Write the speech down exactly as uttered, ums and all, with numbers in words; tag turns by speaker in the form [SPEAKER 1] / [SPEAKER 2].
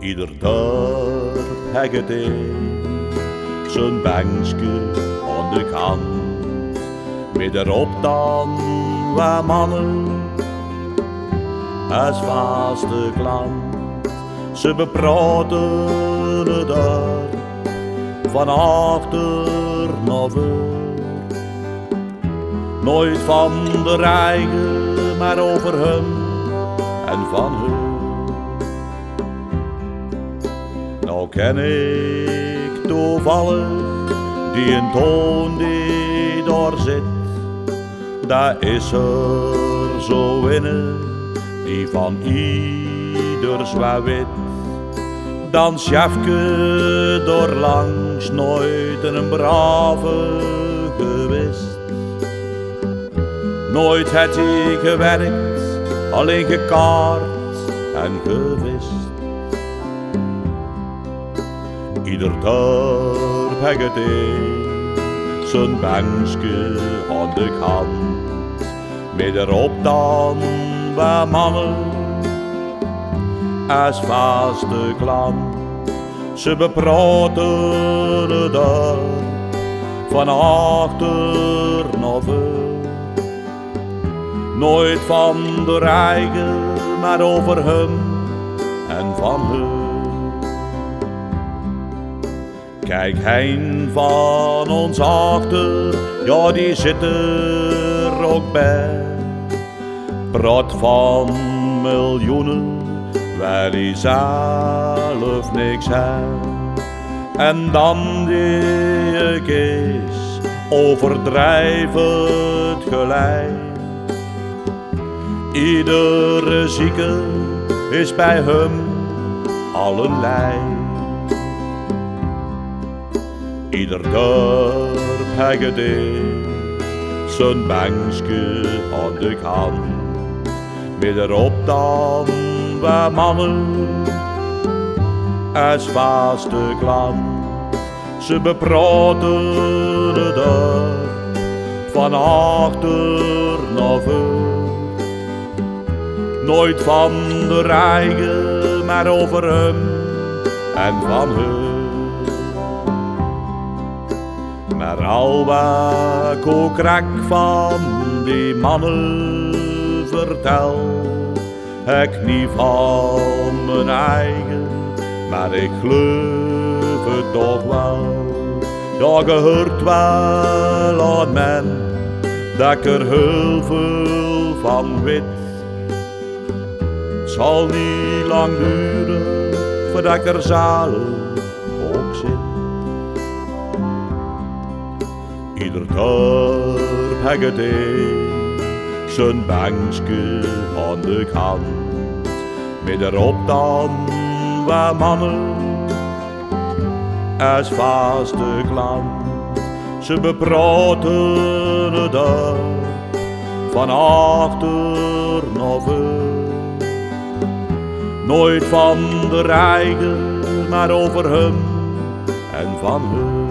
[SPEAKER 1] Ieder dorp hek het in, zo'n bankje aan de kant. Met erop dan waar mannen, als vaste klant. Ze bepraten het daar, van achter naar voor. Nooit van de eigen, maar over hem en van hun. Nou ken ik toevallig die een toon die daar zit. Daar is er zo in, die van ieders waar wit. Dan Sjefke door langs nooit een brave gewist. Nooit het hij gewerkt, alleen gekaard en gewist. Ieder dorp hek het in, zo'n bankje aan de kant. Met erop dan waar mannen, als vaste klant. Ze bepraten het daar, van achter naar voor. Nooit van de eigen, maar over hem en van hun. Kijk heen van ons achter, ja die zit er ook bij. Praat van miljoenen, waar hij zelf niks heeft. En dan die is, overdrijf het gelijk. Iedere zieke is bij hem allerlei. Ieder dorp hek het in, zo'n bankje aan de kant. Met erop dan waar mannen, als vaste klant. Ze bepraten het daar, van achter naar voor. Nooit van de eigen, maar over hem en van hun. Maar al wat ik ook raak van die mannen vertel, ik niet van mijn eigen, maar ik geloof het toch wel. Ja, je hoort wel aan men, dat ik er heel veel van weet. Het zal niet lang duren, voordat ik er zelf ook zit. Ieder dorp hek het in, zo'n bankje aan de kant. Met erop dan waar mannen, als vaste klant. Ze bepraten het daar, van achter naar voor. Nooit van de eigen, maar over hem en van hun.